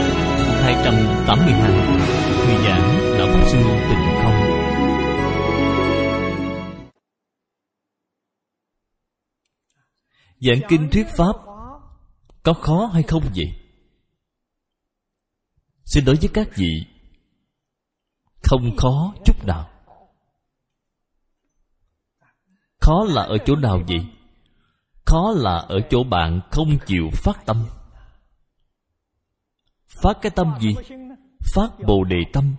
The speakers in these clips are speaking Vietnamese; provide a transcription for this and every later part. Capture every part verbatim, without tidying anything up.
Tập hai trăm tám mươi hai. Người giảng Lão Pháp Sư Tịnh Không. Giảng kinh thuyết pháp có khó hay không vậy? Xin đối với các vị, không khó chút nào. Khó là ở chỗ nào vậy? Khó là ở chỗ bạn không chịu phát tâm. Phát cái tâm gì? Phát Bồ Đề tâm.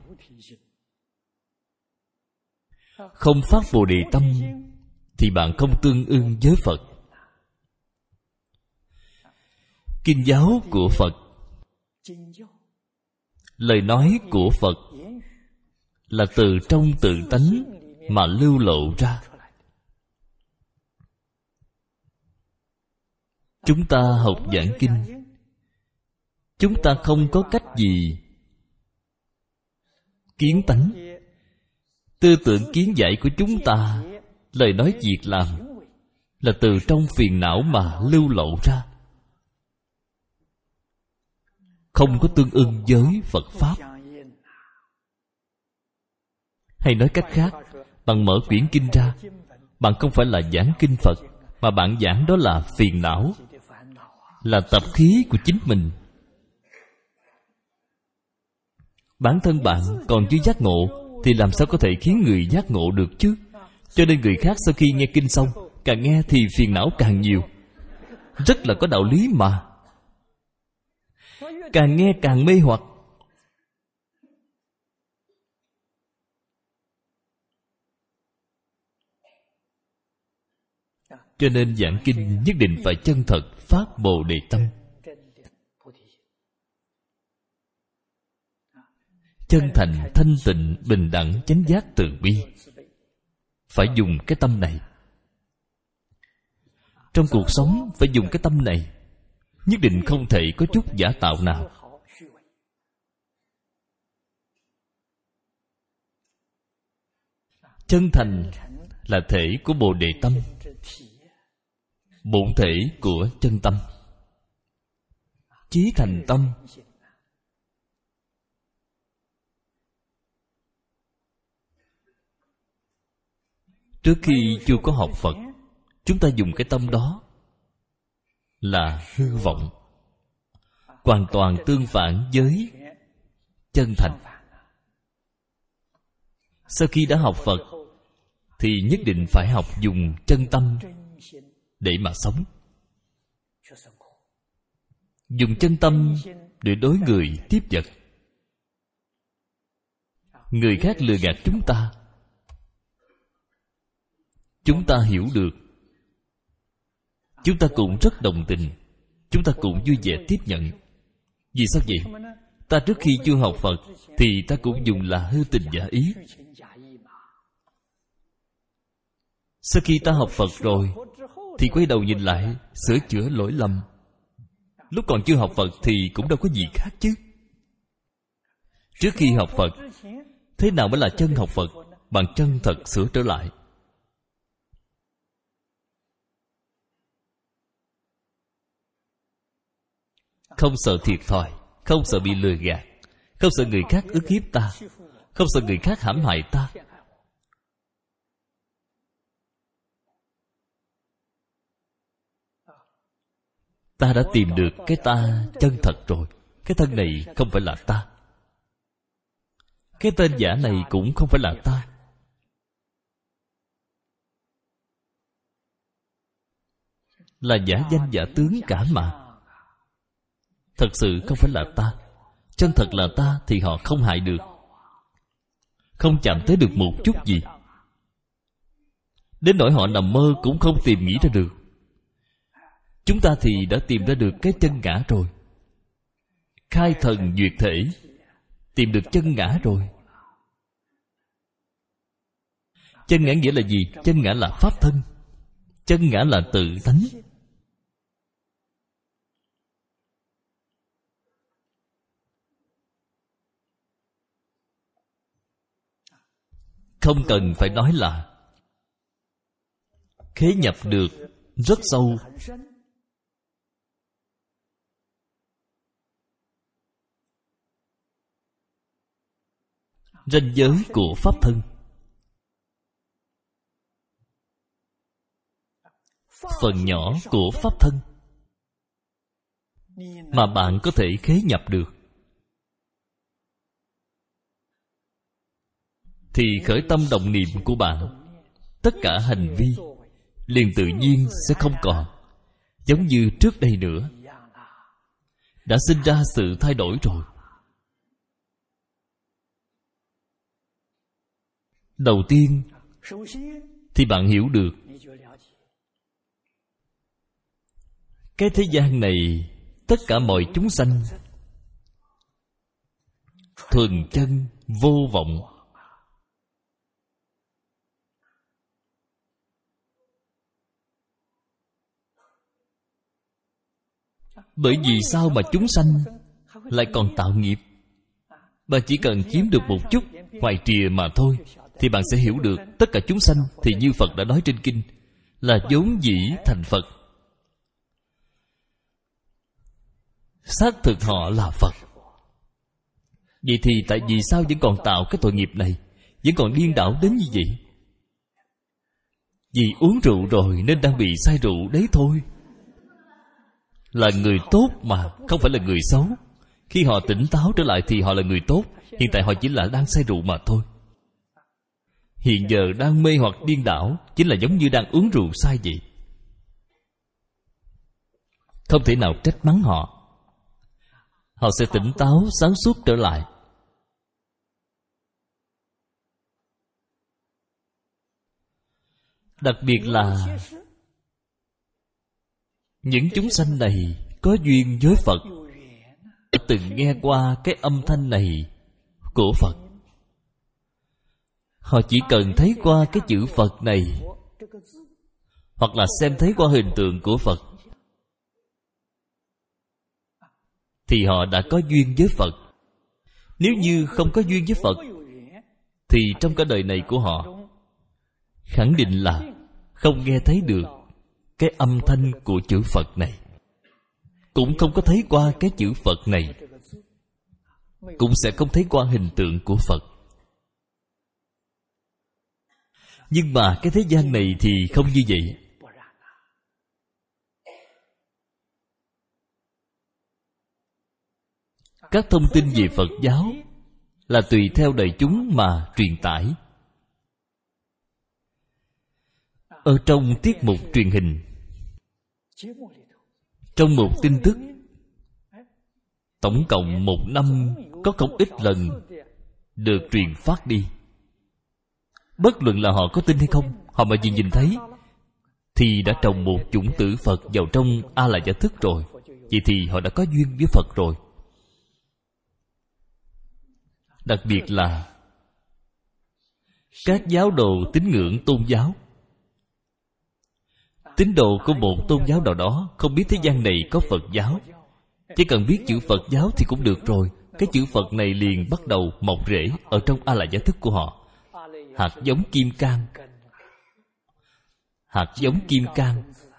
Không phát Bồ Đề tâm thì bạn không tương ưng với Phật. Kinh giáo của Phật, lời nói của Phật là từ trong tự tánh mà lưu lộ ra. Chúng ta học giảng kinh, chúng ta không có cách gì kiến tánh. Tư tưởng kiến giải của chúng ta, lời nói việc làm là từ trong phiền não mà lưu lộ ra, không có tương ưng với Phật Pháp. Hay nói cách khác, bạn mở quyển kinh ra, bạn không phải là giảng kinh Phật, mà bạn giảng đó là phiền não, là tập khí của chính mình. Bản thân bạn còn chưa giác ngộ thì làm sao có thể khiến người giác ngộ được chứ? Cho nên người khác sau khi nghe kinh xong, càng nghe thì phiền não càng nhiều. Rất là có đạo lý mà. Càng nghe càng mê hoặc. Cho nên giảng kinh nhất định phải chân thật phát Bồ Đề tâm. Chân thành, thanh tịnh, bình đẳng, chánh giác, từ bi. Phải dùng cái tâm này. Trong cuộc sống phải dùng cái tâm này. Nhất định không thể có chút giả tạo nào. Chân thành là thể của Bồ Đề tâm, bổn thể của chân tâm. Chí thành tâm. Trước khi chưa có học Phật, chúng ta dùng cái tâm đó là hư vọng, hoàn toàn tương phản với chân thành. Sau khi đã học Phật thì nhất định phải học dùng chân tâm để mà sống. Dùng chân tâm để đối người tiếp vật. Người khác lừa gạt chúng ta, chúng ta hiểu được, chúng ta cũng rất đồng tình, chúng ta cũng vui vẻ tiếp nhận. Vì sao vậy? Ta trước khi chưa học Phật thì ta cũng dùng là hư tình giả ý. Sau khi ta học Phật rồi thì quay đầu nhìn lại, sửa chữa lỗi lầm. Lúc còn chưa học Phật thì cũng đâu có gì khác chứ. Trước khi học Phật, thế nào mới là chân học Phật? Bạn chân thật sửa trở lại. Không sợ thiệt thòi, không sợ bị lừa gạt, không sợ người khác ức hiếp ta, không sợ người khác hãm hại ta. Ta đã tìm được cái ta chân thật rồi. Cái thân này không phải là ta, cái tên giả này cũng không phải là ta. Là giả danh giả tướng cả mà. Thật sự không phải là ta. Chân thật là ta thì họ không hại được, không chạm tới được một chút gì. Đến nỗi họ nằm mơ cũng không tìm nghĩ ra được. Chúng ta thì đã tìm ra được cái chân ngã rồi. Khai thần duyệt thể, tìm được chân ngã rồi. Chân ngã nghĩa là gì? Chân ngã là pháp thân. Chân ngã là tự tánh. Không cần phải nói là khế nhập được rất sâu. ranh giới của pháp thân. Phần nhỏ của pháp thân mà bạn có thể khế nhập được, thì khởi tâm động niệm của bạn, tất cả hành vi liền tự nhiên sẽ không còn giống như trước đây nữa. Đã sinh ra sự thay đổi rồi. Đầu tiên thì bạn hiểu được cái thế gian này, tất cả mọi chúng sanh thuần chân vô vọng. Bởi vì sao mà chúng sanh lại còn tạo nghiệp? Bạn chỉ cần chiếm được một chút ngoài trìa mà thôi, thì bạn sẽ hiểu được tất cả chúng sanh thì như Phật đã nói trên kinh là vốn dĩ thành Phật. Xác thực họ là Phật. Vậy thì tại vì sao vẫn còn tạo cái tội nghiệp này, vẫn còn điên đảo đến như vậy? Vì uống rượu rồi nên đang bị say rượu đấy thôi. Là người tốt mà, không phải là người xấu. Khi họ tỉnh táo trở lại thì họ là người tốt. Hiện tại họ chỉ là đang say rượu mà thôi. Hiện giờ đang mê hoặc điên đảo, chính là giống như đang uống rượu say vậy. Không thể nào trách mắng họ. Họ sẽ tỉnh táo, sáng suốt trở lại. Đặc biệt là những chúng sanh này có duyên với Phật, từng nghe qua cái âm thanh này của Phật. Họ chỉ cần thấy qua cái chữ Phật này, hoặc là xem thấy qua hình tượng của Phật, thì họ đã có duyên với Phật. Nếu như không có duyên với Phật, thì trong cả đời này của họ khẳng định là không nghe thấy được cái âm thanh của chữ Phật này, cũng không có thấy qua cái chữ Phật này, cũng sẽ không thấy qua hình tượng của Phật. Nhưng mà cái thế gian này thì không như vậy. Các thông tin về Phật giáo là tùy theo đời chúng mà truyền tải. Ở trong tiết mục truyền hình, trong một tin tức, tổng cộng một năm có không ít lần được truyền phát đi. Bất luận là họ có tin hay không, họ mà chỉ nhìn thấy thì đã trồng một chủng tử Phật vào trong A La Gia thức rồi. Vậy thì họ đã có duyên với Phật rồi. Đặc biệt là các giáo đồ tín ngưỡng tôn giáo. Tín đồ của một tôn giáo nào đó không biết thế gian này có Phật giáo, chỉ cần biết chữ Phật giáo thì cũng được rồi. Cái chữ Phật này liền bắt đầu mọc rễ ở trong A La Gia thức của họ. Hạt giống kim cang. Hạt giống kim cang.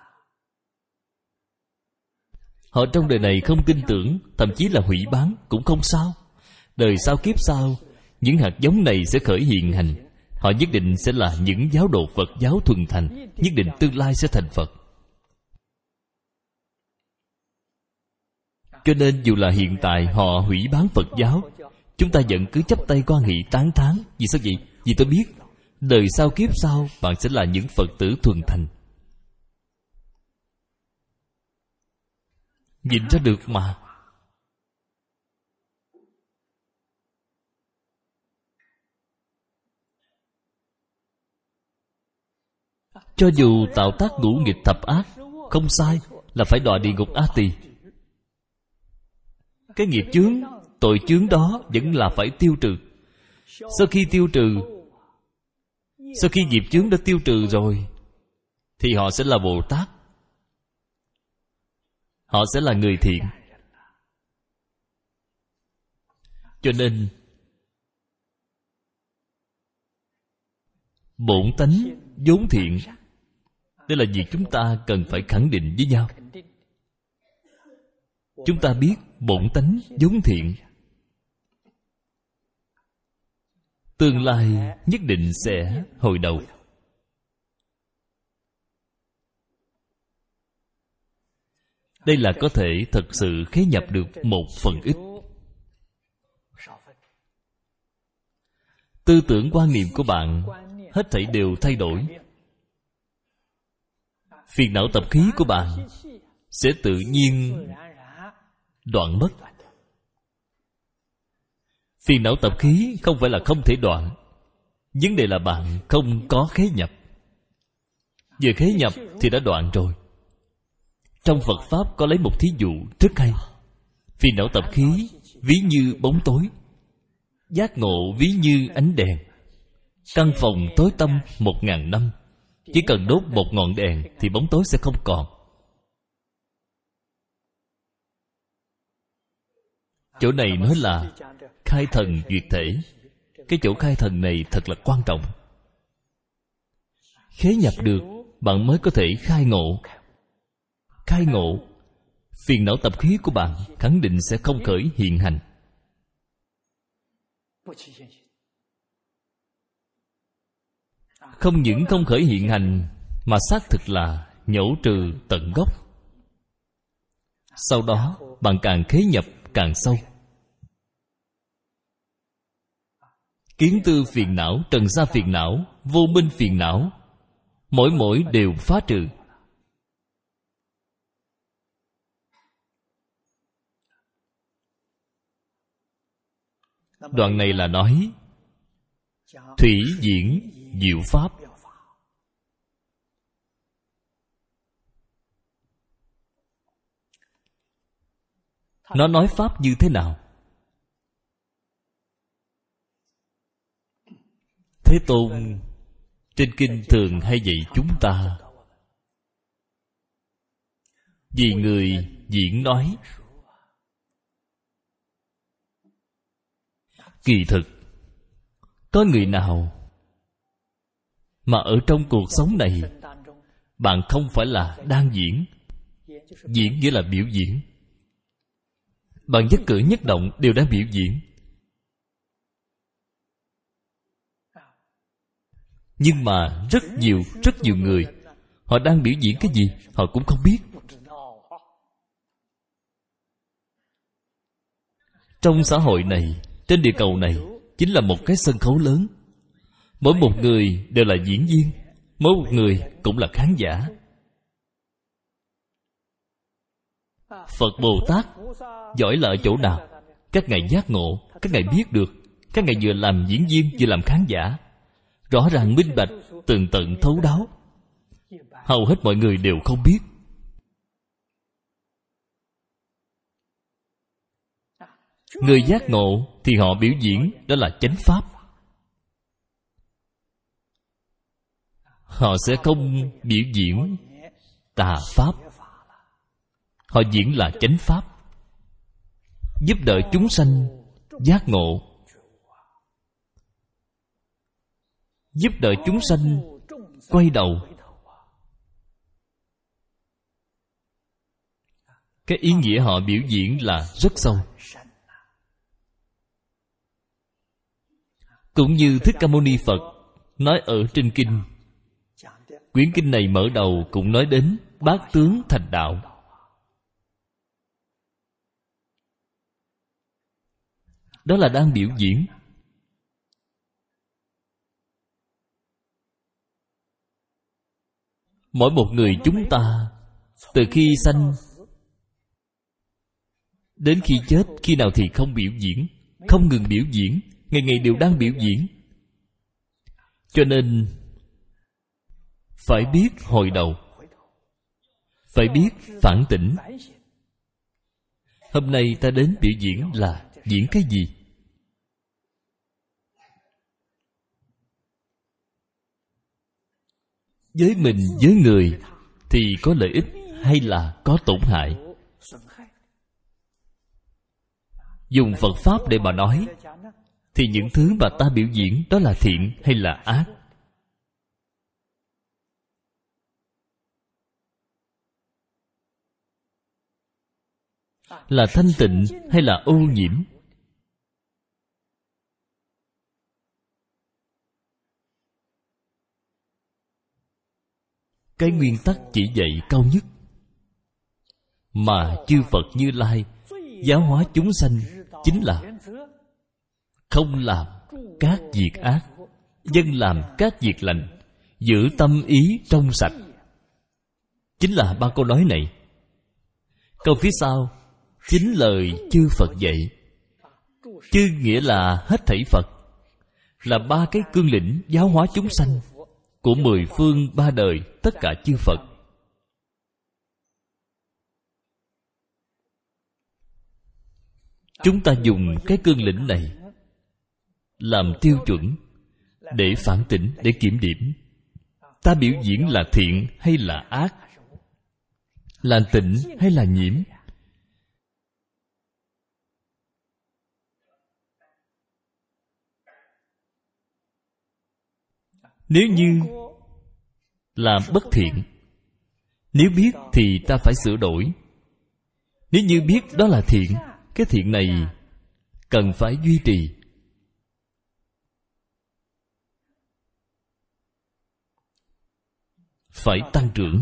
Họ trong đời này không tin tưởng, thậm chí là hủy bán cũng không sao. Đời sau kiếp sau, những hạt giống này sẽ khởi hiện hành. Họ nhất định sẽ là những giáo đồ Phật giáo thuần thành, nhất định tương lai sẽ thành Phật. Cho nên dù là hiện tại họ hủy bán Phật giáo, chúng ta vẫn cứ chấp tay quan hệ tán thán. Vì sao vậy? Vì tôi biết đời sau kiếp sau bạn sẽ là những Phật tử thuần thành. Nhìn ra được mà. Cho dù tạo tác ngũ nghịch thập ác, không sai, là phải đọa địa ngục A Tỳ. Cái nghiệp chướng, tội chướng đó vẫn là phải tiêu trừ. Sau khi tiêu trừ, sau khi nghiệp chướng đã tiêu trừ rồi, thì họ sẽ là Bồ Tát. Họ sẽ là người thiện. Cho nên bổn tánh vốn thiện. Đây là việc chúng ta cần phải khẳng định với nhau. Chúng ta biết bổn tánh vốn thiện. tương lai nhất định sẽ hồi đầu. Đây là có thể thật sự khế nhập được một phần ít. Tư tưởng quan niệm của bạn hết thảy đều thay đổi. Phiền não tập khí của bạn sẽ tự nhiên đoạn mất. Phiền não tập khí không phải là không thể đoạn, vấn đề là bạn không có khế nhập. Vừa khế nhập thì đã đoạn rồi. Trong Phật Pháp có lấy một thí dụ rất hay. Phiền não tập khí ví như bóng tối, giác ngộ ví như ánh đèn. Căn phòng tối tăm một ngàn năm, chỉ cần đốt một ngọn đèn thì bóng tối sẽ không còn. Chỗ này nói là khai thần duyệt thể. Cái chỗ khai thần này thật là quan trọng. Khế nhập được, bạn mới có thể khai ngộ. Khai ngộ, phiền não tập khí của bạn khẳng định sẽ không khởi hiện hành. Không những không khởi hiện hành, mà xác thực là nhổ trừ tận gốc. Sau đó bạn càng khế nhập càng sâu. Kiến tư phiền não, trần sa phiền não, vô minh phiền não, mỗi mỗi đều phá trừ. Đoạn này là nói thủy diễn diệu pháp. Nó nói pháp như thế nào? Thế Tôn trên kinh thường hay dạy chúng ta, vì người diễn nói. Kỳ thực có người nào mà ở trong cuộc sống này bạn không phải là đang diễn? Diễn nghĩa là biểu diễn. Bạn nhất cử nhất động đều đang biểu diễn. Nhưng mà rất nhiều, rất nhiều người, họ đang biểu diễn cái gì họ cũng không biết. Trong xã hội này, trên địa cầu này, chính là một cái sân khấu lớn. Mỗi một người đều là diễn viên, mỗi một người cũng là khán giả. Phật Bồ Tát giỏi là ở chỗ nào? Các ngài giác ngộ, các ngài biết được, các ngài vừa làm diễn viên vừa làm khán giả, rõ ràng minh bạch, tường tận thấu đáo. Hầu hết mọi người đều không biết. Người giác ngộ thì họ biểu diễn, đó là chánh pháp. Họ sẽ không biểu diễn tà pháp. Họ diễn là chánh pháp, giúp đỡ chúng sanh giác ngộ, giúp đỡ chúng sanh quay đầu. Cái ý nghĩa họ biểu diễn là rất sâu. Cũng như Thích Ca Mâu Ni Phật nói ở trên kinh. Quyển kinh này mở đầu cũng nói đến bát tướng thành đạo. Đó là đang biểu diễn. Mỗi một người chúng ta, từ khi sanh đến khi chết, khi nào thì không biểu diễn, không ngừng biểu diễn, ngày ngày đều đang biểu diễn. Cho nên phải biết hồi đầu, phải biết phản tỉnh. Hôm nay ta đến biểu diễn là diễn cái gì? Với mình, với người thì có lợi ích hay là có tổn hại? Dùng Phật Pháp để mà nói, thì những thứ mà ta biểu diễn đó là thiện hay là ác? Là thanh tịnh hay là ô nhiễm? cái nguyên tắc chỉ dạy cao nhất mà chư Phật Như Lai giáo hóa chúng sanh chính là không làm các việc ác, dân làm các việc lành, giữ tâm ý trong sạch. Chính là ba câu nói này. Câu phía sau chính lời chư Phật dạy. Chư nghĩa là hết thảy Phật, là ba cái cương lĩnh giáo hóa chúng sanh của mười phương ba đời tất cả chư Phật. Chúng ta dùng cái cương lĩnh này làm tiêu chuẩn để phản tỉnh, để kiểm điểm. Ta biểu diễn là thiện hay là ác, là tịnh hay là nhiễm. Nếu như là bất thiện, nếu biết thì ta phải sửa đổi. Nếu như biết đó là thiện, cái thiện này cần phải duy trì. Phải tăng trưởng.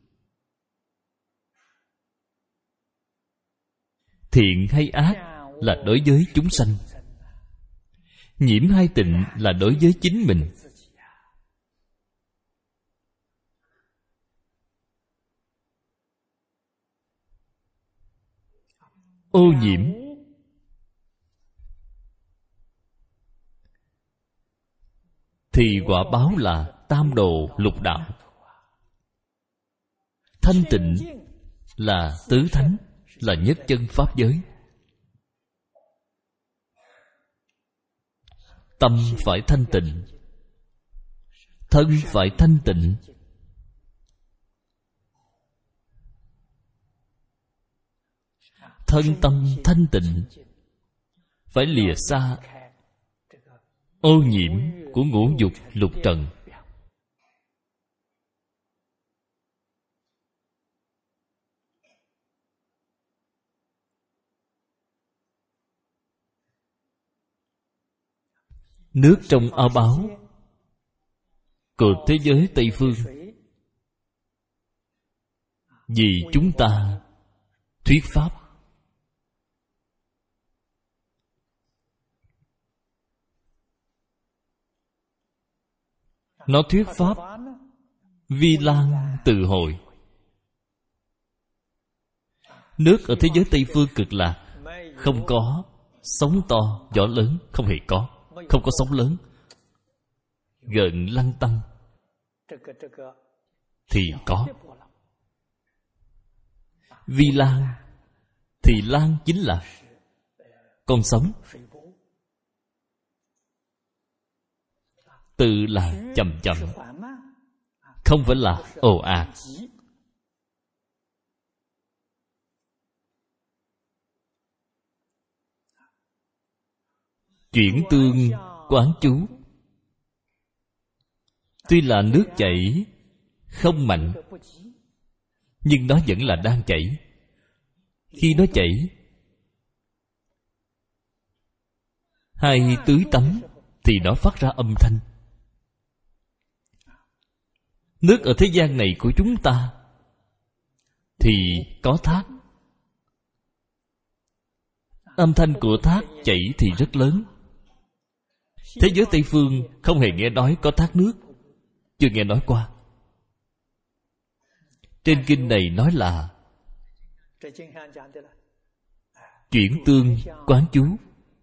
Thiện hay ác là đối với chúng sanh, nhiễm hay tịnh là đối với chính mình. Ô nhiễm thì quả báo là tam đồ lục đạo. Thanh tịnh là tứ thánh, là nhất chân pháp giới. Tâm phải thanh tịnh, thân phải thanh tịnh. Thân tâm thanh tịnh, phải lìa xa ô nhiễm của ngũ dục lục trần. Nước trong ao báo của thế giới Tây Phương, vì chúng ta thuyết pháp. Nó thuyết pháp vi lan từ hồi. Nước ở thế giới Tây Phương Cực Lạc không có sóng to gió lớn, không hề có. Không có sóng lớn, gợn lăn tăn thì có. Vi lan thì lan chính là con sóng. Từ là chậm chậm, không phải là ồ ạt. Chuyển tương quán chú. Tuy là nước chảy không mạnh, nhưng nó vẫn là đang chảy. Khi nó chảy, hay tưới tắm thì nó phát ra âm thanh. Nước ở thế gian này của chúng ta thì có thác. Âm thanh của thác chảy thì rất lớn. Thế giới Tây Phương không hề nghe nói có thác nước, chưa nghe nói qua. Trên kinh này nói là chuyển tương quán chú.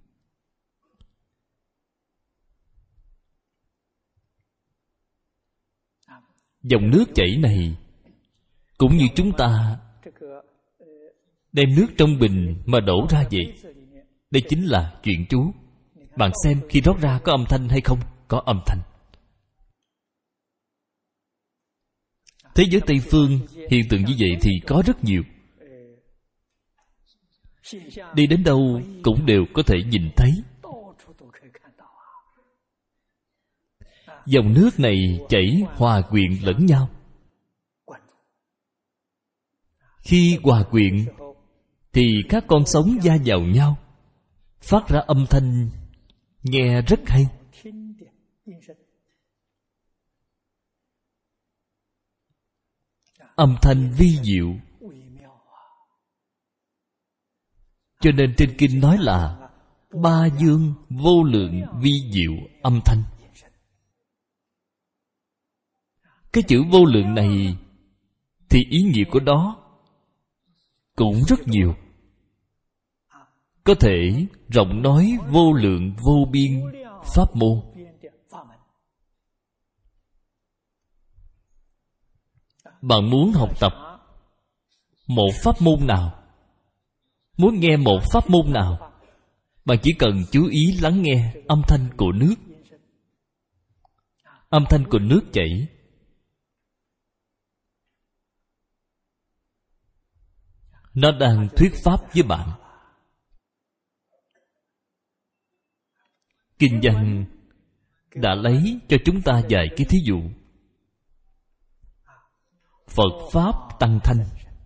Dòng nước chảy này cũng như chúng ta đem nước trong bình mà đổ ra vậy. Đây chính là chuyển chú. Bạn xem khi rót ra có âm thanh hay không? Có âm thanh. Thế giới Tây Phương hiện tượng như vậy thì có rất nhiều. Đi đến đâu cũng đều có thể nhìn thấy. Dòng nước này chảy hòa quyện lẫn nhau. Khi hòa quyện thì các con sóng va vào nhau, phát ra âm thanh nghe rất hay. âm thanh vi diệu. Cho nên trên kinh nói là ba dương vô lượng vi diệu âm thanh. Cái chữ vô lượng này thì ý nghĩa của đó cũng rất nhiều. Có thể rộng nói vô lượng vô biên pháp môn. Bạn muốn học tập một pháp môn nào, muốn nghe một pháp môn nào, bạn chỉ cần chú ý lắng nghe âm thanh của nước. Âm thanh của nước chảy, nó đang thuyết pháp với bạn. Kinh văn đã lấy cho chúng ta vài cái thí dụ. Phật Pháp tăng thanh.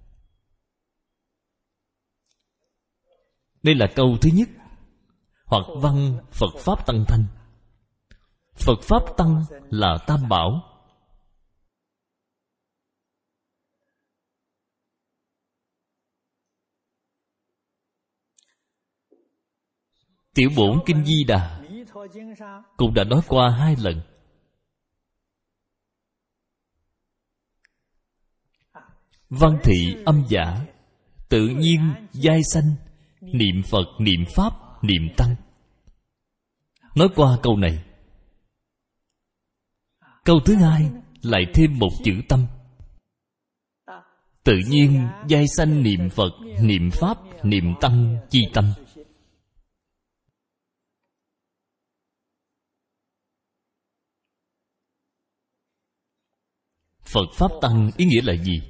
Đây là câu thứ nhất. Hoặc văn Phật Pháp tăng thanh. Phật Pháp tăng là Tam Bảo. Tiểu bổn Kinh Di Đà cũng đã nói qua hai lần. Văn thị âm giả, tự nhiên giai sanh, niệm Phật, niệm Pháp, niệm Tăng. Nói qua câu này. Câu thứ hai lại thêm một chữ tâm. Tự nhiên giai sanh niệm Phật, niệm Pháp, niệm Tăng chi tâm. Phật Pháp tăng ý nghĩa là gì?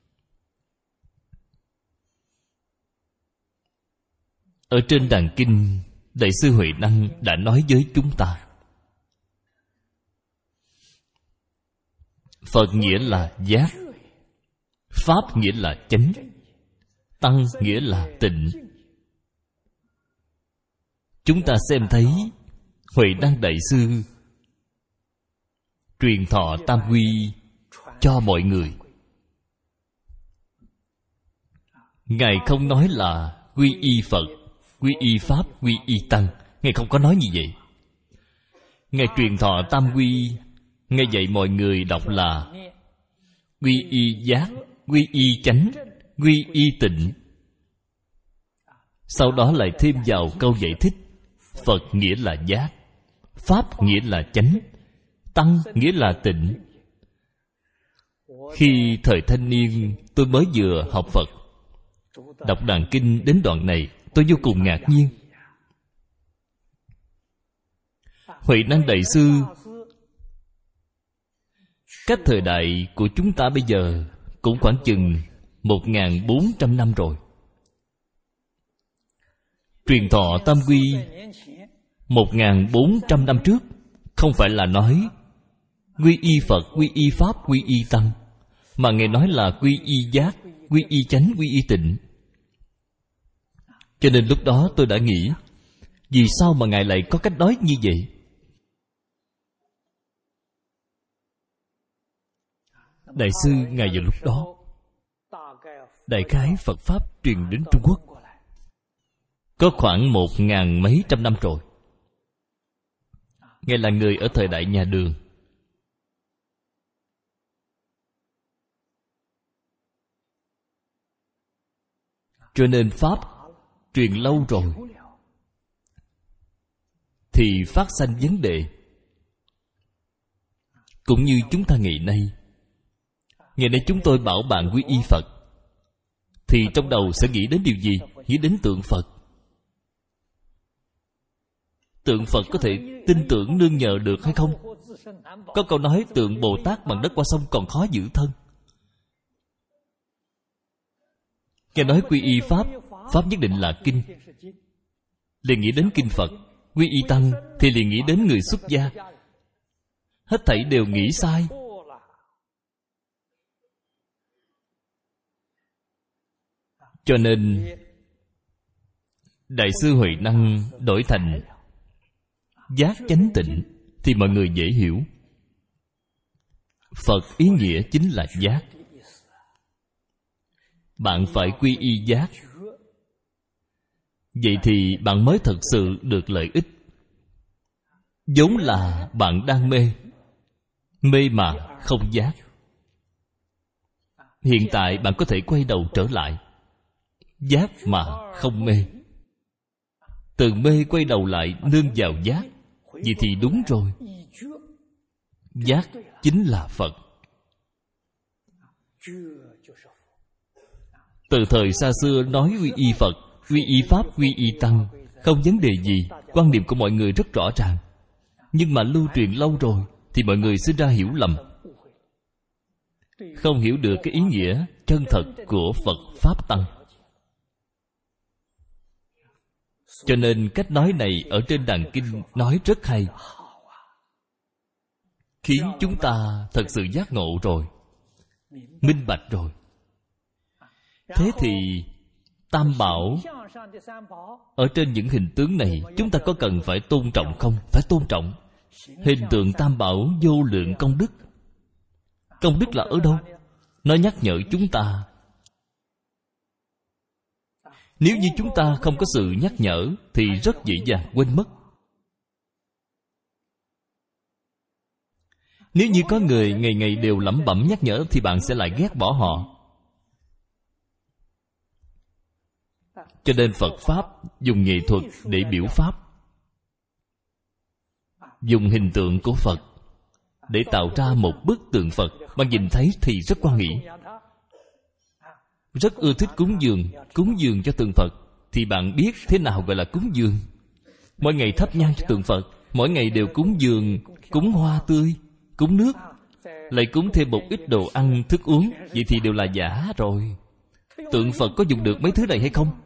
Ở trên đàn kinh, Đại sư Huệ Năng đã nói với chúng ta. Phật nghĩa là giác, Pháp nghĩa là chánh, Tăng nghĩa là tịnh. Chúng ta xem thấy Huệ Năng Đại sư truyền thọ tam quy cho mọi người. Ngài không nói là quy y Phật, quy y Pháp, quy y Tăng. Ngài không có nói như vậy. Ngài truyền thọ tam quy, Ngài dạy mọi người đọc là quy y giác, quy y chánh, quy y tịnh. Sau đó lại thêm vào câu giải thích. Phật nghĩa là giác, Pháp nghĩa là chánh, Tăng nghĩa là tịnh. Khi thời thanh niên, tôi mới vừa học Phật, đọc đàn kinh đến đoạn này, tôi vô cùng ngạc nhiên. Huệ Năng Đại sư cách thời đại của chúng ta bây giờ cũng khoảng chừng một nghìn bốn trăm năm rồi. Truyền thọ tam quy một nghìn bốn trăm năm trước, không phải là nói quy y Phật, quy y Pháp, quy y Tăng, mà Ngài nói là quy y giác, quy y chánh, quy y tịnh. Cho nên lúc đó tôi đã nghĩ, vì sao mà Ngài lại có cách nói như vậy? Đại sư Ngài vào lúc đó, đại khái Phật Pháp truyền đến Trung Quốc có khoảng một ngàn mấy trăm năm rồi. Ngài là người ở thời đại nhà Đường. Cho nên Pháp truyền lâu rồi thì phát sanh vấn đề. Cũng như chúng ta ngày nay, ngày nay chúng tôi bảo bạn quy y Phật, thì trong đầu sẽ nghĩ đến điều gì? Nghĩ đến tượng Phật. Tượng Phật có thể tin tưởng nương nhờ được hay không? Có câu nói tượng Bồ Tát bằng đất qua sông còn khó giữ thân. Nghe nói quy y Pháp, Pháp nhất định là kinh, liền nghĩ đến kinh Phật. Quy y Tăng thì liền nghĩ đến người xuất gia. Hết thảy đều nghĩ sai. Cho nên Đại sư Huệ Năng đổi thành giác chánh tịnh thì mọi người dễ hiểu. Phật ý nghĩa chính là giác, bạn phải quy y giác. Vậy thì bạn mới thật sự được lợi ích. Vốn là bạn đang mê, mê mà không giác. Hiện tại bạn có thể quay đầu trở lại, giác mà không mê. Từ mê quay đầu lại nương vào giác, vậy thì đúng rồi. Giác chính là Phật. Từ thời xa xưa nói quy y Phật, quy y Pháp, quy y Tăng, không vấn đề gì. Quan niệm của mọi người rất rõ ràng. Nhưng mà lưu truyền lâu rồi thì mọi người sinh ra hiểu lầm, không hiểu được cái ý nghĩa chân thật của Phật Pháp Tăng. Cho nên cách nói này ở trên đàn kinh nói rất hay, khiến chúng ta thật sự giác ngộ rồi, minh bạch rồi. Thế thì Tam Bảo ở trên những hình tướng này, chúng ta có cần phải tôn trọng không? Phải tôn trọng. Hình tượng Tam Bảo vô lượng công đức. Công đức là ở đâu? Nó nhắc nhở chúng ta. Nếu như chúng ta không có sự nhắc nhở thì rất dễ dàng quên mất. Nếu như có người ngày ngày đều lẩm bẩm nhắc nhở thì bạn sẽ lại ghét bỏ họ. Cho nên Phật Pháp dùng nghệ thuật để biểu Pháp, dùng hình tượng của Phật để tạo ra một bức tượng Phật. Bạn nhìn thấy thì rất quan nghĩ, rất ưa thích cúng dường. Cúng dường cho tượng Phật thì bạn biết thế nào gọi là cúng dường. Mỗi ngày thắp nhang cho tượng Phật, mỗi ngày đều cúng dường, cúng hoa tươi, cúng nước, lại cúng thêm một ít đồ ăn, thức uống. Vậy thì đều là giả rồi. Tượng Phật có dùng được mấy thứ này hay không?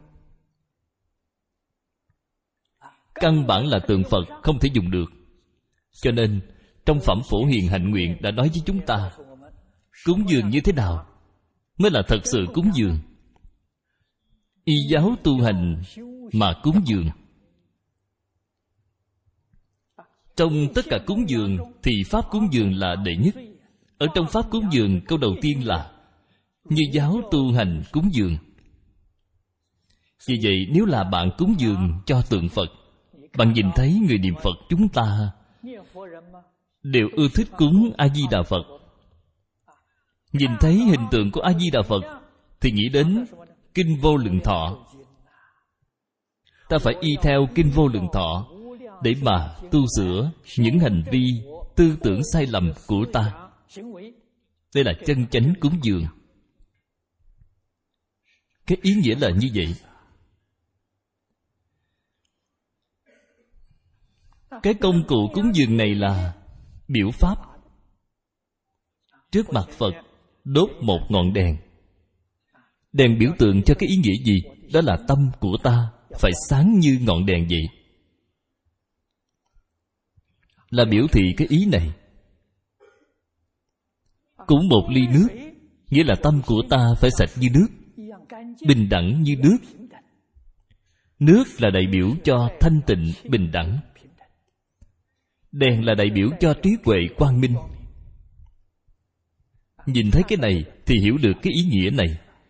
Căn bản là tượng Phật không thể dùng được. Cho nên trong Phẩm Phổ Hiền Hạnh Nguyện đã nói với chúng ta, cúng dường như thế nào mới là thật sự cúng dường. Y giáo tu hành mà cúng dường. Trong tất cả cúng dường thì Pháp cúng dường là đệ nhất. Ở trong Pháp cúng dường, câu đầu tiên là như giáo tu hành cúng dường. Vì vậy nếu là bạn cúng dường cho tượng Phật, bạn nhìn thấy người niệm Phật chúng ta đều ưa thích cúng A-di-đà Phật. Nhìn thấy hình tượng của A-di-đà Phật thì nghĩ đến Kinh Vô Lượng Thọ. Ta phải y theo Kinh Vô Lượng Thọ để mà tu sửa những hành vi, tư tưởng sai lầm của ta. Đây là chân chánh cúng dường. Cái ý nghĩa là như vậy. Cái công cụ cúng dường này là biểu Pháp. Trước mặt Phật đốt một ngọn đèn. Đèn biểu tượng cho cái ý nghĩa gì? Đó là tâm của ta phải sáng như ngọn đèn vậy. Là biểu thị cái ý này. Cũng một ly nước, nghĩa là tâm của ta phải sạch như nước, bình đẳng như nước. Nước là đại biểu cho thanh tịnh, bình đẳng. Đèn là đại biểu cho trí huệ quang minh. Nhìn thấy cái này thì hiểu được cái ý nghĩa này.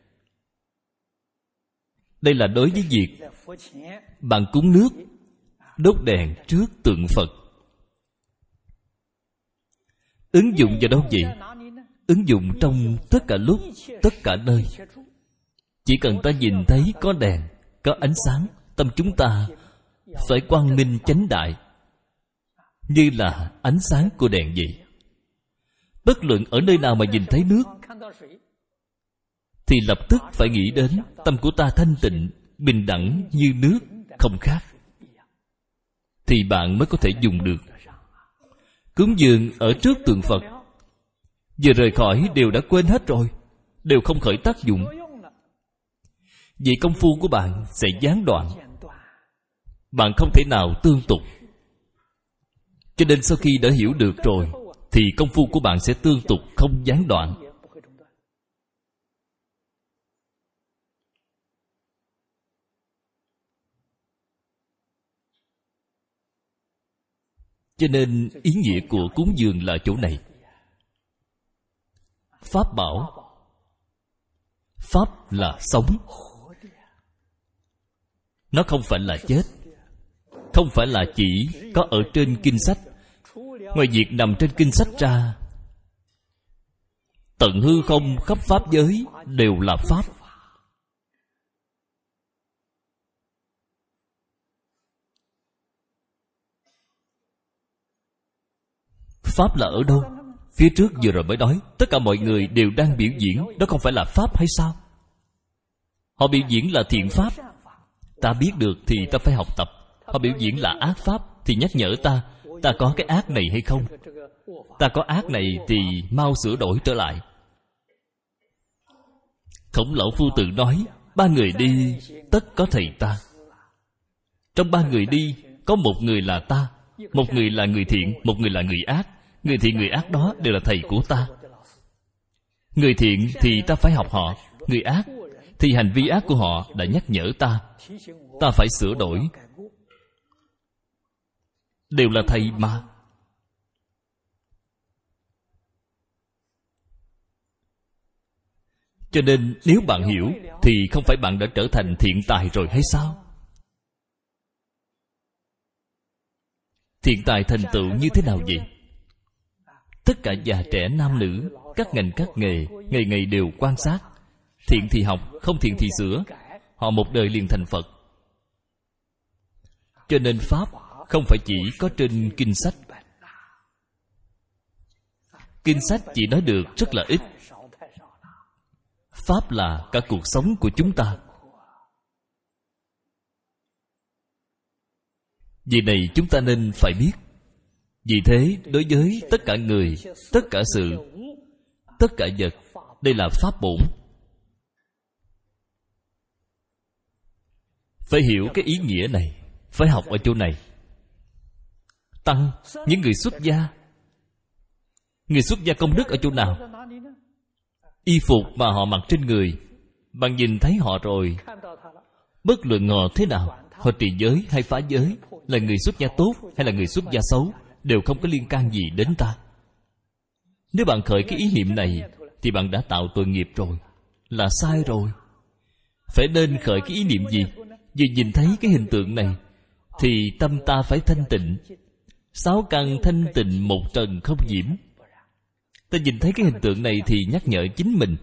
Đây là đối với việc bạn cúng nước, đốt đèn trước tượng Phật. Ứng dụng vào đâu vậy? Ứng dụng trong tất cả lúc, tất cả nơi. Chỉ cần ta nhìn thấy có đèn, có ánh sáng, tâm chúng ta phải quang minh chánh đại, như là ánh sáng của đèn vậy. Bất luận ở nơi nào mà nhìn thấy nước thì lập tức phải nghĩ đến tâm của ta thanh tịnh, bình đẳng như nước, không khác, thì bạn mới có thể dùng được. Cúng dường ở trước tượng Phật, vừa rời khỏi đều đã quên hết rồi, đều không khởi tác dụng. Vậy công phu của bạn sẽ gián đoạn, bạn không thể nào tương tục. Cho nên sau khi đã hiểu được rồi thì công phu của bạn sẽ tương tục, không gián đoạn. Cho nên ý nghĩa của cúng dường là chỗ này. Pháp bảo, Pháp là sống. Nó không phải là chết, không phải là chỉ có ở trên kinh sách. Ngoài việc nằm trên kinh sách ra, tận hư không khắp pháp giới đều là Pháp. Pháp là ở đâu? Phía trước vừa rồi mới nói, tất cả mọi người đều đang biểu diễn. Đó không phải là Pháp hay sao? Họ biểu diễn là thiện Pháp, ta biết được thì ta phải học tập. Họ biểu diễn là ác Pháp thì nhắc nhở ta, ta có cái ác này hay không? Ta có ác này thì mau sửa đổi trở lại. Khổng Lão Phu Tự nói, ba người đi tất có thầy ta. Trong ba người đi, có một người là ta, một người là người thiện, một người là người ác. Người thiện người ác đó đều là thầy của ta. Người thiện thì ta phải học họ, người ác thì hành vi ác của họ đã nhắc nhở ta, ta phải sửa đổi. Đều là thầy mà. Cho nên nếu bạn hiểu thì không phải bạn đã trở thành thiện tài rồi hay sao? Thiện tài thành tựu như thế nào vậy? Tất cả già trẻ nam nữ, các ngành các nghề, ngày ngày đều quan sát. Thiện thì học, không thiện thì sửa. Họ một đời liền thành Phật. Cho nên Pháp không phải chỉ có trên kinh sách. Kinh sách chỉ nói được rất là ít. Pháp là cả cuộc sống của chúng ta. Vì này chúng ta nên phải biết. Vì thế đối với tất cả người, tất cả sự, tất cả vật, đây là Pháp bổn. Phải hiểu cái ý nghĩa này, phải học ở chỗ này. Tăng, những người xuất gia, người xuất gia công đức ở chỗ nào? Y phục mà họ mặc trên người, bạn nhìn thấy họ rồi, bất luận họ thế nào, họ trì giới hay phá giới, là người xuất gia tốt hay là người xuất gia xấu, đều không có liên can gì đến ta. Nếu bạn khởi cái ý niệm này thì bạn đã tạo tội nghiệp rồi, là sai rồi. Phải nên khởi cái ý niệm gì? Vì nhìn thấy cái hình tượng này thì tâm ta phải thanh tịnh. Sáu căn thanh tịnh, một trần không nhiễm. Ta nhìn thấy cái hình tượng này thì nhắc nhở chính mình.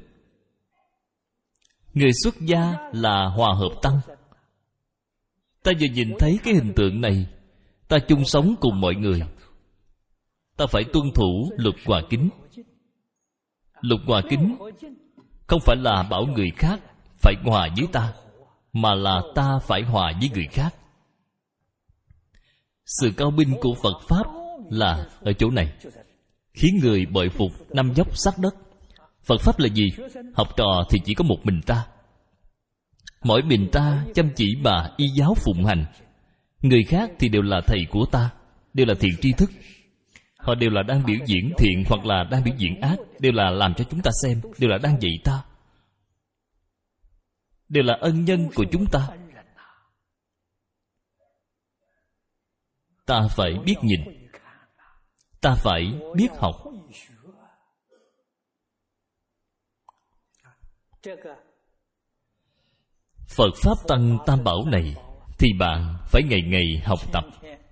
Người xuất gia là hòa hợp tăng. Ta vừa nhìn thấy cái hình tượng này, ta chung sống cùng mọi người, ta phải tuân thủ luật hòa kính. Luật hòa kính không phải là bảo người khác phải hòa với ta, mà là ta phải hòa với người khác. Sự cao minh của Phật Pháp là ở chỗ này, khiến người bội phục năm dốc sát đất. Phật Pháp là gì? Học trò thì chỉ có một mình ta. Mỗi mình ta chăm chỉ mà y giáo phụng hành. Người khác thì đều là thầy của ta, đều là thiện tri thức. Họ đều là đang biểu diễn thiện hoặc là đang biểu diễn ác, đều là làm cho chúng ta xem, đều là đang dạy ta, đều là ân nhân của chúng ta. Ta phải biết nhìn, ta phải biết học. Phật Pháp Tăng Tam Bảo này thì bạn phải ngày ngày học tập.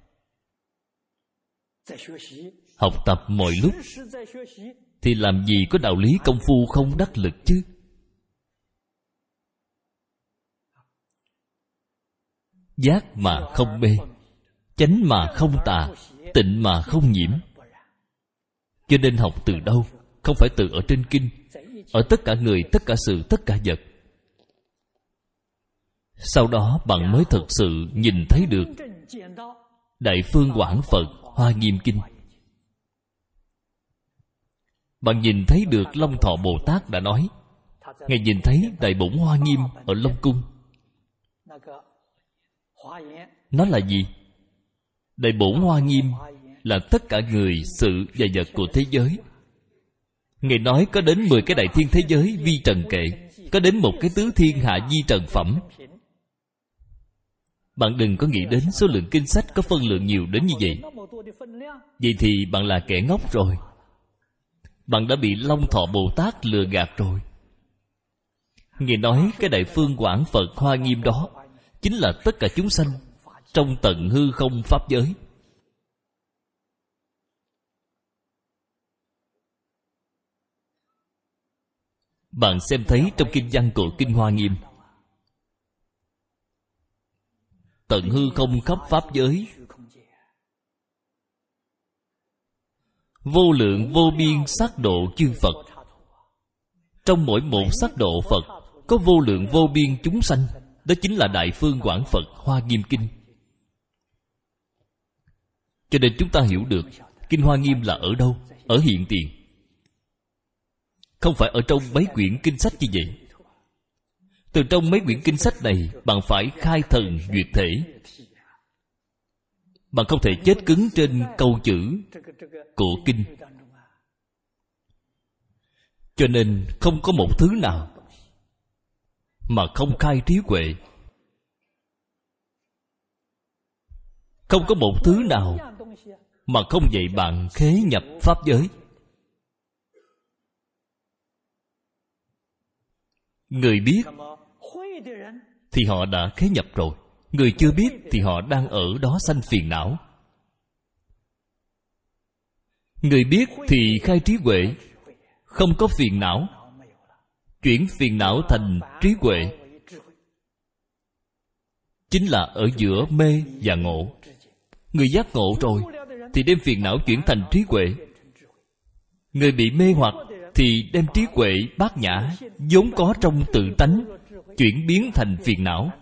Học tập mọi lúc thì làm gì có đạo lý công phu không đắc lực chứ. Giác mà không mê, chánh mà không tà, tịnh mà không nhiễm. Cho nên học từ đâu? Không phải từ ở trên kinh, ở tất cả người, tất cả sự, tất cả vật. Sau đó bạn mới thực sự nhìn thấy được Đại Phương Quảng Phật Hoa Nghiêm Kinh. Bạn nhìn thấy được Long Thọ Bồ Tát đã nói, Ngài nhìn thấy Đại Bổn Hoa Nghiêm ở Long Cung. Nó là gì? Đại Bổn Hoa Nghiêm là tất cả người, sự và vật của thế giới. Ngài nói có đến mười cái đại thiên thế giới vi trần kệ, có đến một cái tứ thiên hạ di trần phẩm. Bạn đừng có nghĩ đến số lượng kinh sách có phân lượng nhiều đến như vậy. Vậy thì bạn là kẻ ngốc rồi. Bạn đã bị Long Thọ Bồ Tát lừa gạt rồi. Nghe nói cái Đại Phương Quảng Phật Hoa Nghiêm đó chính là tất cả chúng sanh trong tận hư không pháp giới. Bạn xem thấy trong kinh văn của Kinh Hoa Nghiêm, tận hư không khắp pháp giới, vô lượng vô biên sát độ chư Phật. Trong mỗi một sát độ Phật có vô lượng vô biên chúng sanh. Đó chính là Đại Phương Quảng Phật Hoa Nghiêm Kinh. Cho nên chúng ta hiểu được Kinh Hoa Nghiêm là ở đâu? Ở hiện tiền, không phải ở trong mấy quyển kinh sách như vậy. Từ trong mấy quyển kinh sách này, bạn phải khai thần duyệt thể. Bạn không thể chết cứng trên câu chữ của kinh. Cho nên không có một thứ nào mà không khai trí huệ. Không có một thứ nào mà không dạy bạn khế nhập pháp giới. Người biết thì họ đã khế nhập rồi. Người chưa biết thì họ đang ở đó sanh phiền não. Người biết thì khai trí huệ, không có phiền não, chuyển phiền não thành trí huệ, chính là ở giữa mê và ngộ. Người giác ngộ rồi thì đem phiền não chuyển thành trí huệ. Người bị mê hoặc thì đem trí huệ bát nhã vốn có trong tự tánh chuyển biến thành phiền não.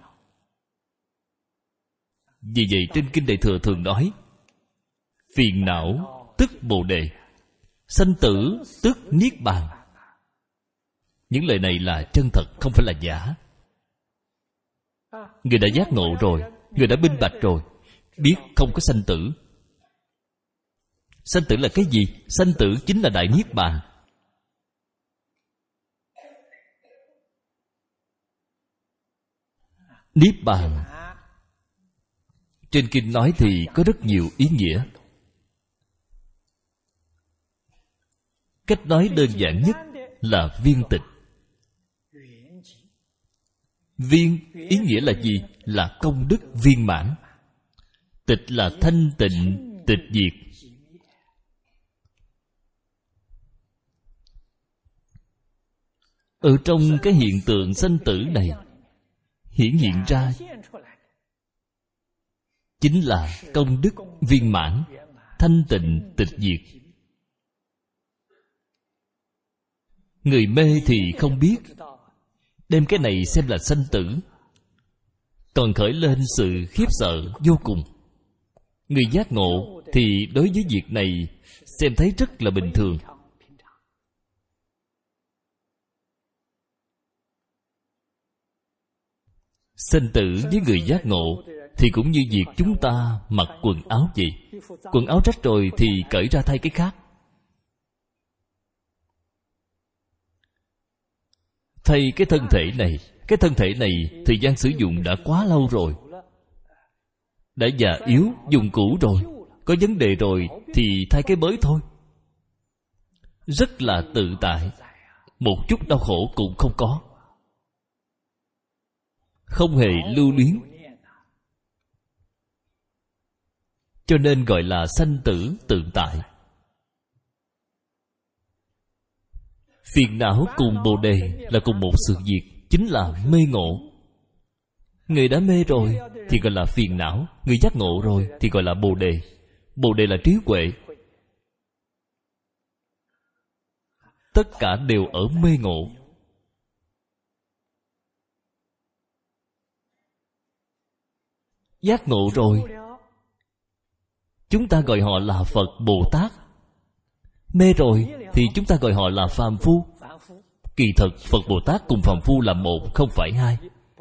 Vì vậy trên Kinh Đại Thừa thường nói, phiền não tức Bồ Đề, sanh tử tức Niết Bàn. Những lời này là chân thật, không phải là giả. Người đã giác ngộ rồi, người đã minh bạch rồi, biết không có sanh tử. Sanh tử là cái gì? Sanh tử chính là Đại Niết Bàn. Niết Bàn trên kinh nói thì có rất nhiều ý nghĩa. Cách nói đơn giản nhất là viên tịch. Viên ý nghĩa là gì? Là công đức viên mãn. Tịch là thanh tịnh tịch diệt. Ở trong cái hiện tượng sanh tử này hiển hiện ra chính là công đức viên mãn, thanh tịnh tịch diệt. Người mê thì không biết, đem cái này xem là sanh tử, còn khởi lên sự khiếp sợ vô cùng. Người giác ngộ thì đối với việc này xem thấy rất là bình thường. Sanh tử với người giác ngộ thì cũng như việc chúng ta mặc quần áo vậy. Quần áo rách rồi thì cởi ra thay cái khác. Thay cái thân thể này, cái thân thể này thời gian sử dụng đã quá lâu rồi, đã già yếu, dùng cũ rồi, có vấn đề rồi thì thay cái mới thôi. Rất là tự tại, một chút đau khổ cũng không có, không hề lưu luyến. Cho nên gọi là sanh tử tự tại. Phiền não cùng Bồ Đề là cùng một sự việc, chính là mê ngộ. Người đã mê rồi thì gọi là phiền não, người giác ngộ rồi thì gọi là Bồ Đề. Bồ Đề là trí huệ. Tất cả đều ở mê ngộ. Giác ngộ rồi, chúng ta gọi họ là Phật Bồ Tát. Mê rồi thì chúng ta gọi họ là phàm phu. Kỳ thật Phật Bồ Tát cùng phàm phu là một, không phải hai.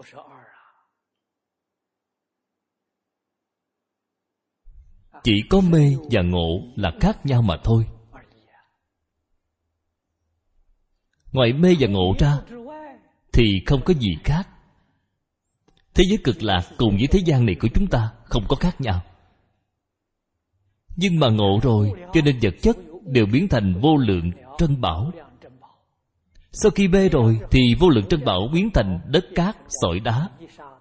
Chỉ có mê và ngộ là khác nhau mà thôi. Ngoài mê và ngộ ra thì không có gì khác. Thế giới cực lạc cùng với thế gian này của chúng ta không có khác nhau. Nhưng mà ngộ rồi, cho nên vật chất đều biến thành vô lượng trân bảo. Sau khi bê rồi thì vô lượng trân bảo biến thành đất cát, sỏi đá.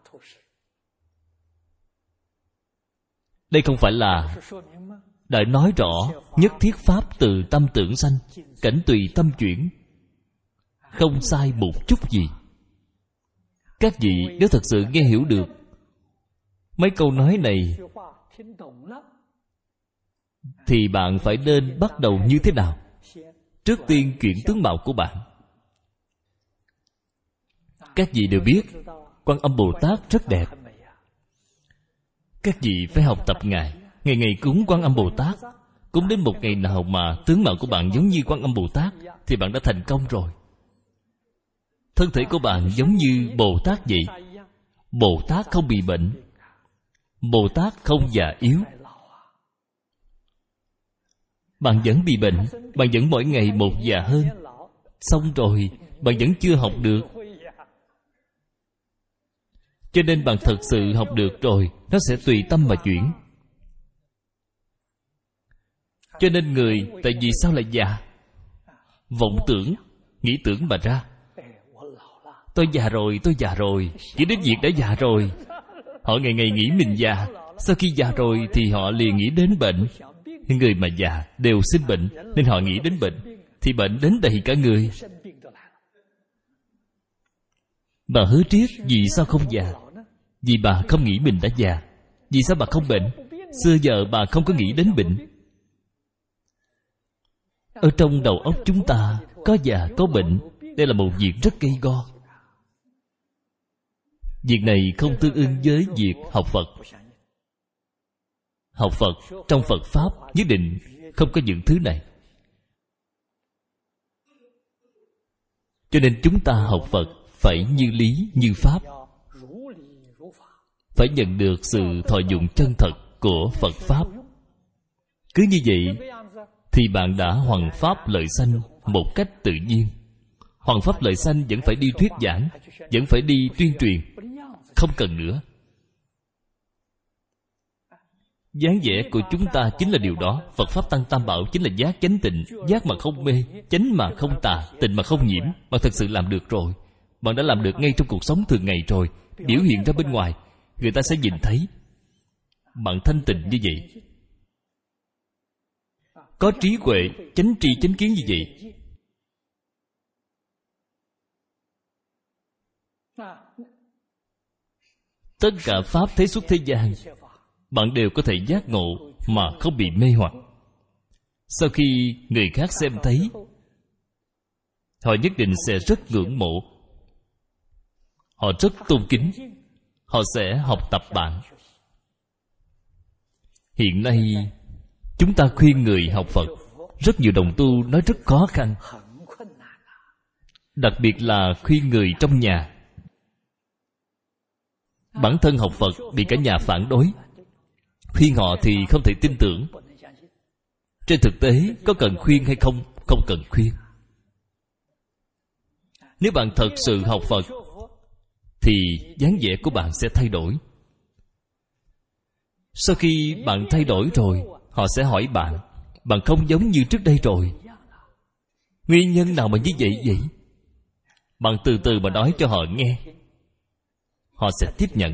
Đây không phải là đã nói rõ nhất thiết pháp từ tâm tưởng sanh, cảnh tùy tâm chuyển, không sai một chút gì. Các vị nếu thật sự nghe hiểu được mấy câu nói này thì bạn phải nên bắt đầu như thế nào? Trước tiên chuyển tướng mạo của bạn. Các vị đều biết Quan Âm Bồ Tát rất đẹp. Các vị phải học tập Ngài, ngày ngày cúng Quan Âm Bồ Tát. Cúng đến một ngày nào mà tướng mạo của bạn giống như Quan Âm Bồ Tát thì bạn đã thành công rồi. Thân thể của bạn giống như Bồ Tát vậy. Bồ Tát không bị bệnh, Bồ Tát không già yếu. Bạn vẫn bị bệnh, bạn vẫn mỗi ngày một già hơn. Xong rồi, bạn vẫn chưa học được. Cho nên bạn thật sự học được rồi, nó sẽ tùy tâm mà chuyển. Cho nên người, tại vì sao lại già? Vọng tưởng, nghĩ tưởng mà ra. Tôi già rồi, tôi già rồi, chỉ đến việc đã già rồi. Họ ngày ngày nghĩ mình già. Sau khi già rồi thì họ liền nghĩ đến bệnh. Người mà già đều sinh bệnh, nên họ nghĩ đến bệnh, thì bệnh đến đầy cả người. Bà hứa triết vì sao không già? Vì bà không nghĩ mình đã già. Vì sao bà không bệnh? Xưa giờ bà không có nghĩ đến bệnh. Ở trong đầu óc chúng ta có già có bệnh. Đây là một việc rất gây go. Việc này không tương ưng với việc học Phật. Học Phật, trong Phật Pháp nhất định không có những thứ này. Cho nên chúng ta học Phật phải như lý như Pháp, phải nhận được sự thọ dụng chân thật của Phật Pháp. Cứ như vậy thì bạn đã hoằng Pháp lợi sanh một cách tự nhiên. Hoằng Pháp lợi sanh vẫn phải đi thuyết giảng, vẫn phải đi tuyên truyền. Không cần nữa. Dáng vẻ của chúng ta chính là điều đó. Phật Pháp Tăng Tam Bảo chính là giác chánh tịnh, giác mà không mê, chánh mà không tà, tịnh mà không nhiễm. Bạn thật sự làm được rồi. Bạn đã làm được ngay trong cuộc sống thường ngày rồi. Biểu hiện ra bên ngoài, người ta sẽ nhìn thấy bạn thanh tịnh như vậy, có trí huệ, chánh tri chánh kiến như vậy. Tất cả Pháp thế xuất thế gian, bạn đều có thể giác ngộ mà không bị mê hoặc. Sau khi người khác xem thấy, họ nhất định sẽ rất ngưỡng mộ, họ rất tôn kính, họ sẽ học tập bạn. Hiện nay chúng ta khuyên người học Phật, rất nhiều đồng tu nói rất khó khăn. Đặc biệt là khuyên người trong nhà. Bản thân học Phật bị cả nhà phản đối, khuyên họ thì không thể tin tưởng. Trên thực tế có cần khuyên hay không? Không cần khuyên. Nếu bạn thật sự học Phật thì dáng vẻ của bạn sẽ thay đổi. Sau khi bạn thay đổi rồi, họ sẽ hỏi bạn, bạn không giống như trước đây rồi. Nguyên nhân nào mà như vậy vậy? Bạn từ từ mà nói cho họ nghe, họ sẽ tiếp nhận.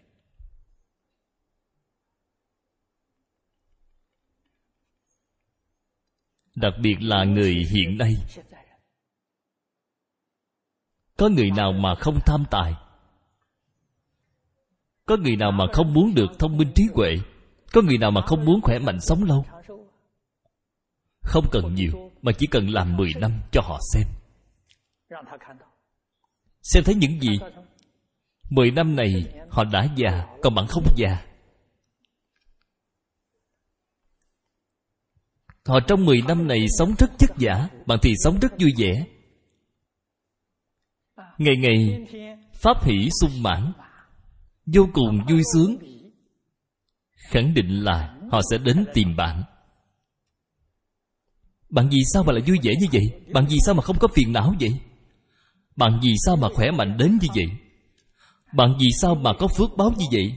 Đặc biệt là người hiện nay. Có người nào mà không tham tài? Có người nào mà không muốn được thông minh trí huệ? Có người nào mà không muốn khỏe mạnh sống lâu? Không cần nhiều, mà chỉ cần làm mười năm cho họ xem. Xem thấy những gì? Mười năm này họ đã già, còn bạn không già. Họ trong mười năm này sống rất chất vả, bạn thì sống rất vui vẻ. Ngày ngày pháp hỷ sung mãn, vô cùng vui sướng. Khẳng định là họ sẽ đến tìm bạn. Bạn vì sao mà lại vui vẻ như vậy? Bạn vì sao mà không có phiền não vậy? Bạn vì sao mà khỏe mạnh đến như vậy? Bạn vì sao mà có phước báo như vậy?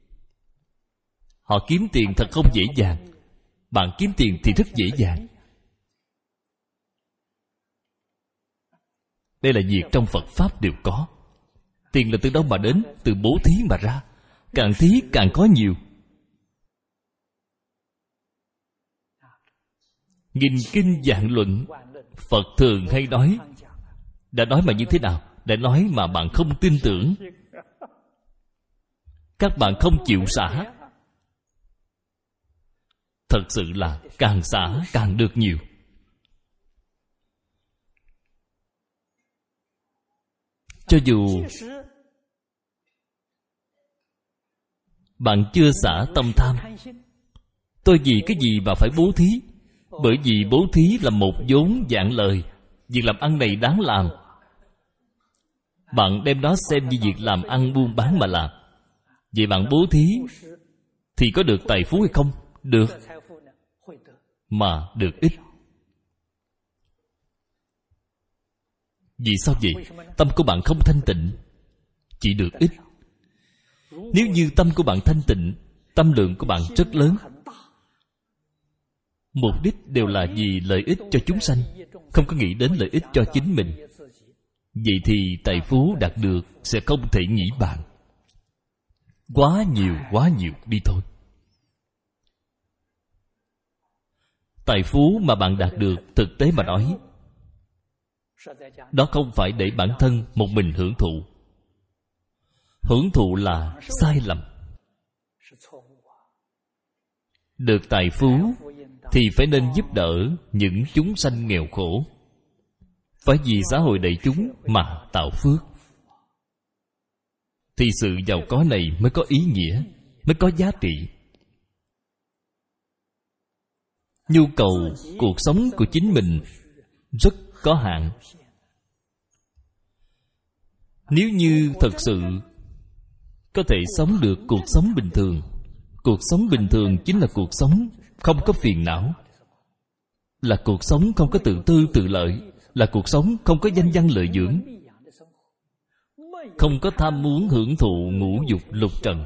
Họ kiếm tiền thật không dễ dàng. Bạn kiếm tiền thì rất dễ dàng. Đây là việc trong Phật Pháp đều có. Tiền là từ đâu mà đến? Từ bố thí mà ra. Càng thí càng có nhiều. Nghìn kinh vạn luận, Phật thường hay nói. Đã nói mà như thế nào? Đã nói mà bạn không tin tưởng. Các bạn không chịu xả. Thật sự là càng xả càng được nhiều. Cho dù bạn chưa xả tâm tham, tôi vì cái gì mà phải bố thí? Bởi vì bố thí là một vốn vạn lời. Việc làm ăn này đáng làm. Bạn đem nó xem như việc làm ăn buôn bán mà làm. Vậy bạn bố thí thì có được tài phú hay không? Được, mà được ít. Vì sao vậy? Tâm của bạn không thanh tịnh, chỉ được ít. Nếu như tâm của bạn thanh tịnh, tâm lượng của bạn rất lớn, mục đích đều là vì lợi ích cho chúng sanh, không có nghĩ đến lợi ích cho chính mình. Vậy thì tài phú đạt được sẽ không thể nghĩ bàn. Quá nhiều, quá nhiều đi thôi. Tài phú mà bạn đạt được, thực tế mà nói, đó không phải để bản thân một mình hưởng thụ. Hưởng thụ là sai lầm. Được tài phú thì phải nên giúp đỡ những chúng sanh nghèo khổ. Phải vì xã hội đại chúng mà tạo phước, thì sự giàu có này mới có ý nghĩa, mới có giá trị. Nhu cầu cuộc sống của chính mình rất có hạn. Nếu như thật sự có thể sống được cuộc sống bình thường, cuộc sống bình thường chính là cuộc sống không có phiền não, là cuộc sống không có tự tư tự lợi, là cuộc sống không có danh văn lợi dưỡng, không có tham muốn hưởng thụ ngũ dục lục trần,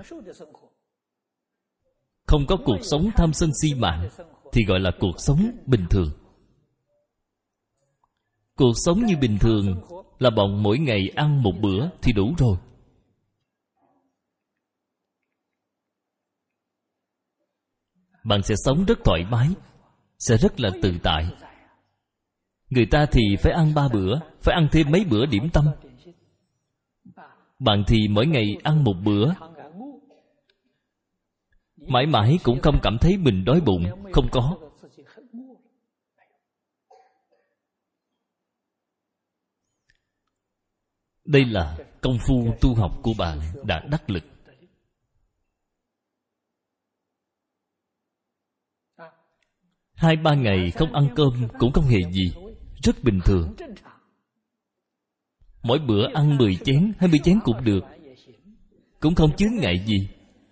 không có cuộc sống tham sân si mạng, thì gọi là cuộc sống bình thường. Cuộc sống như bình thường là bọn mỗi ngày ăn một bữa thì đủ rồi. Bạn sẽ sống rất thoải mái, sẽ rất là tự tại. Người ta thì phải ăn ba bữa, phải ăn thêm mấy bữa điểm tâm. Bạn thì mỗi ngày ăn một bữa, mãi mãi cũng không cảm thấy mình đói bụng. Không có. Đây là công phu tu học của bạn đã đắc lực. Hai ba ngày không ăn cơm cũng không hề gì, rất bình thường. Mỗi bữa ăn mười chén, hai mươi chén cũng được, cũng không chướng ngại gì.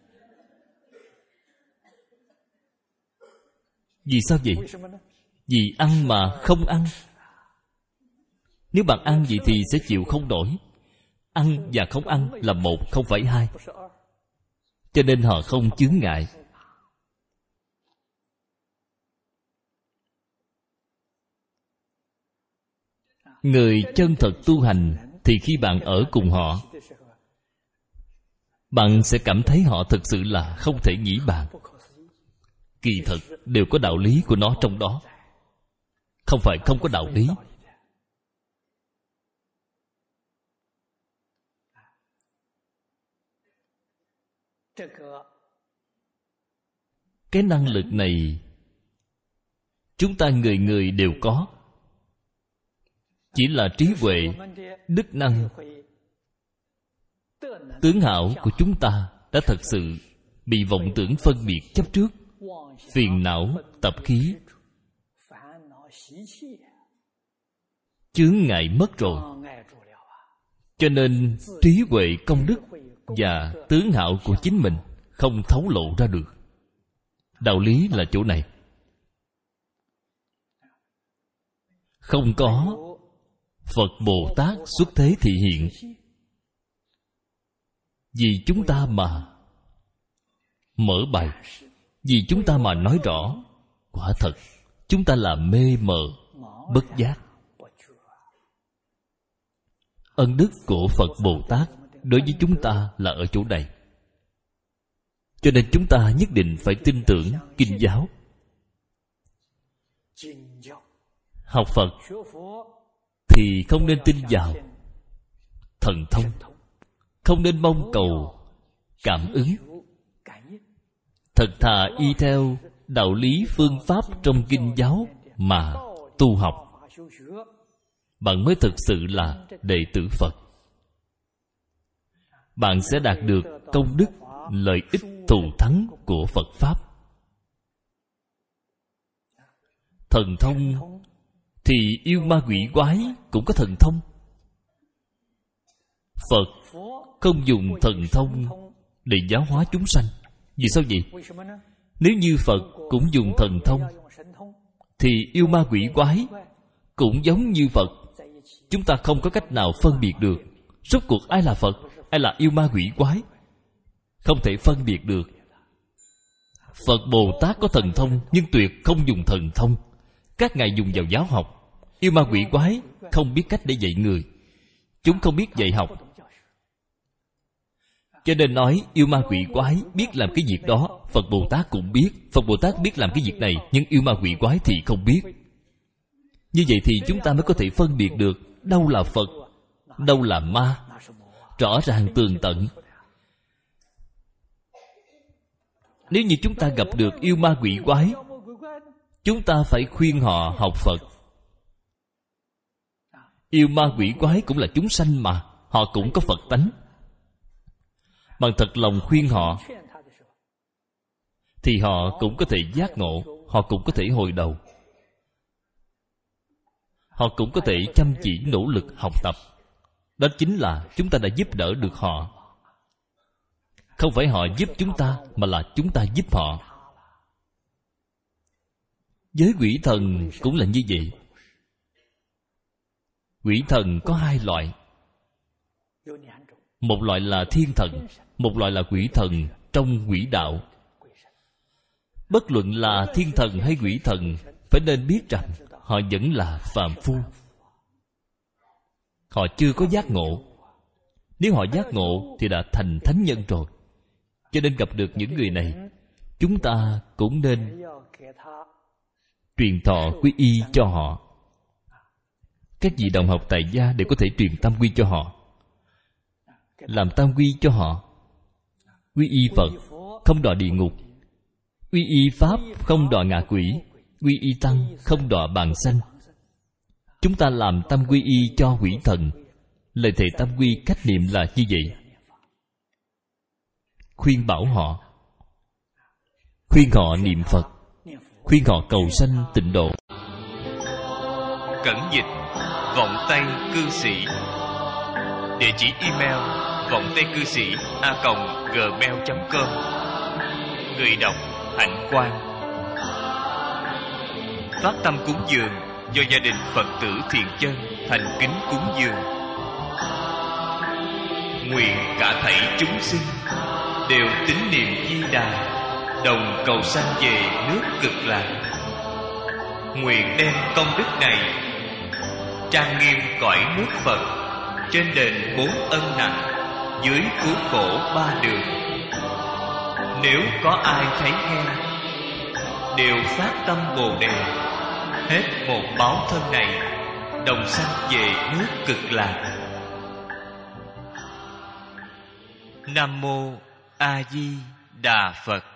Vì sao vậy? Vì ăn mà không ăn. Nếu bạn ăn gì thì sẽ chịu không nổi. Ăn và không ăn là một, không phải hai. Cho nên họ không chướng ngại. Người chân thật tu hành thì khi bạn ở cùng họ, bạn sẽ cảm thấy họ thực sự là không thể nghĩ bàn. Kỳ thật đều có đạo lý của nó trong đó, không phải không có đạo lý. Cái năng lực này chúng ta người người đều có. Chỉ là trí huệ, đức năng, tướng hảo của chúng ta đã thật sự bị vọng tưởng phân biệt chấp trước, phiền não tập khí chướng ngại mất rồi. Cho nên trí huệ công đức và tướng hảo của chính mình không thấu lộ ra được. Đạo lý là chỗ này. Không có Phật Bồ Tát xuất thế thị hiện, vì chúng ta mà mở bài, vì chúng ta mà nói rõ. Quả thật chúng ta là mê mờ bất giác. Ân đức của Phật Bồ Tát đối với chúng ta là ở chỗ này. Cho nên chúng ta nhất định phải tin tưởng kinh giáo. Học Phật thì không nên tin vào thần thông, không nên mong cầu cảm ứng. Thật thà y theo đạo lý phương pháp trong kinh giáo mà tu học, bạn mới thực sự là đệ tử Phật. Bạn sẽ đạt được công đức, lợi ích thù thắng của Phật Pháp. Thần thông thì yêu ma quỷ quái cũng có thần thông. Phật không dùng thần thông để giáo hóa chúng sanh. Vì sao vậy? Nếu như Phật cũng dùng thần thông thì yêu ma quỷ quái cũng giống như Phật. Chúng ta không có cách nào phân biệt được rốt cuộc ai là Phật, ai là yêu ma quỷ quái. Không thể phân biệt được. Phật Bồ Tát có thần thông nhưng tuyệt không dùng thần thông. Các ngài dùng vào giáo học. Yêu ma quỷ quái không biết cách để dạy người. Chúng không biết dạy học. Cho nên nói yêu ma quỷ quái biết làm cái việc đó, Phật Bồ Tát cũng biết. Phật Bồ Tát biết làm cái việc này, nhưng yêu ma quỷ quái thì không biết. Như vậy thì chúng ta mới có thể phân biệt được đâu là Phật, đâu là ma, rõ ràng tường tận. Nếu như chúng ta gặp được yêu ma quỷ quái, chúng ta phải khuyên họ học Phật. Yêu ma quỷ quái cũng là chúng sanh mà, họ cũng có Phật tánh. Bằng thật lòng khuyên họ thì họ cũng có thể giác ngộ, họ cũng có thể hồi đầu, họ cũng có thể chăm chỉ nỗ lực học tập. Đó chính là chúng ta đã giúp đỡ được họ. Không phải họ giúp chúng ta, mà là chúng ta giúp họ. Với quỷ thần cũng là như vậy. Quỷ thần có hai loại. Một loại là thiên thần, một loại là quỷ thần trong quỷ đạo. Bất luận là thiên thần hay quỷ thần, phải nên biết rằng họ vẫn là phàm phu. Họ chưa có giác ngộ. Nếu họ giác ngộ thì đã thành thánh nhân rồi. Cho nên gặp được những người này, chúng ta cũng nên truyền thọ quy y cho họ. Các vị đồng học tại gia đều có thể truyền tam quy cho họ, làm tam quy cho họ. Quy y Phật không đọa địa ngục, quy y Pháp không đọa ngạ quỷ, quy y Tăng không đọa bàn sanh. Chúng ta làm tam quy y cho quỷ thần. Lời thề tam quy cách niệm là như vậy. Khuyên bảo họ, khuyên họ niệm Phật, khuyên họ cầu sanh tịnh độ. Cẩn dịch vọng tây cư sĩ. Địa chỉ email vọng tây cư sĩ a còng gmail chấm com. Người đọc Hạnh Quang. Phát tâm cúng dường do gia đình Phật tử Thiện Chân thành kính cúng dường. Nguyện cả thảy chúng sinh đều tín niệm Di Đà, đồng cầu sanh về nước Cực Lạc. Nguyện đem công đức này trang nghiêm cõi nước Phật, trên đền bốn ân nặng, dưới cứu khổ ba đường. Nếu có ai thấy nghe, đều phát tâm Bồ Đề, hết một báo thân này, đồng sanh về nước Cực Lạc. Nam mô A Di Đà Phật.